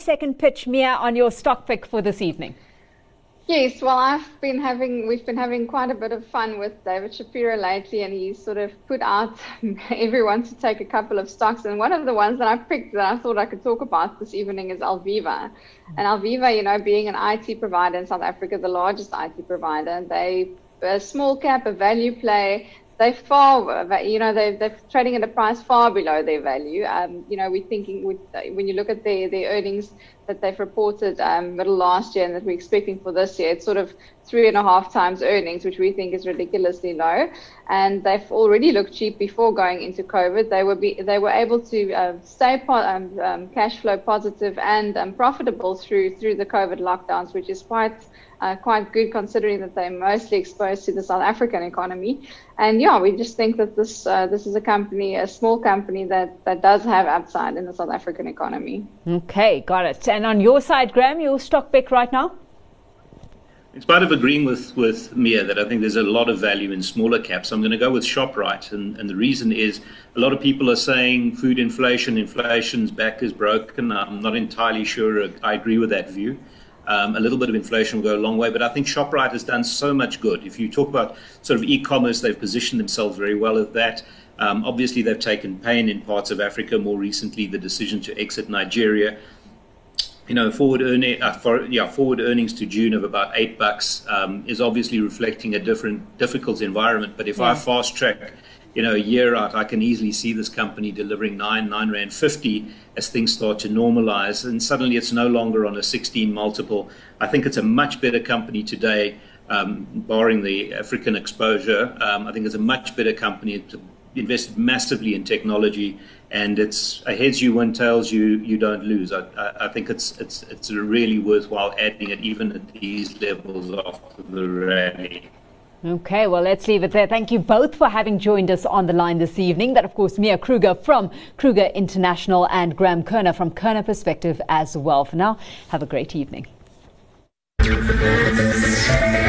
30-second pitch, Mia, on your stock pick for this evening. Yes, well, we've been having quite a bit of fun with David Shapiro lately, and he's sort of put out everyone to take a couple of stocks. And one of the ones that I picked that I thought I could talk about this evening is Alviva. And Alviva, being an IT provider in South Africa, the largest IT provider, they a small cap, a value play. They're they're trading at a price far below their value. We're thinking when you look at their earnings that they've reported middle last year and that we're expecting for this year, it's sort of 3.5 times earnings, which we think is ridiculously low. And they've already looked cheap before going into COVID. They were able to stay cash flow positive and profitable through the COVID lockdowns, which is quite good considering that they're mostly exposed to the South African economy. And we just think that this is a small company that does have upside in the South African economy. Okay, got it. And on your side, Graham, your stock pick right now? In spite of agreeing with Mia that I think there's a lot of value in smaller caps, I'm going to go with ShopRite. And the reason is a lot of people are saying food inflation's back is broken. I'm not entirely sure I agree with that view. A little bit of inflation will go a long way, but I think ShopRite has done so much good. If you talk about sort of e-commerce, they've positioned themselves very well at that. Obviously, they've taken pain in parts of Africa. More recently, the decision to exit Nigeria. Forward earnings to June of about $8 is obviously reflecting a difficult environment. But if I fast track, a year out, I can easily see this company delivering R9.50 as things start to normalize. And suddenly it's no longer on a 16 multiple. I think it's a much better company today, barring the African exposure. I think it's a much better company. It's invested massively in technology, and it's a heads you win, tails you don't lose. I think it's really worthwhile adding it even at these levels after the rally. Okay, well, let's leave it there. Thank you both for having joined us on the line this evening. That, of course, Mia Kruger from Kruger International and Graham Kerner from Kerner Perspective as well. For now, have a great evening.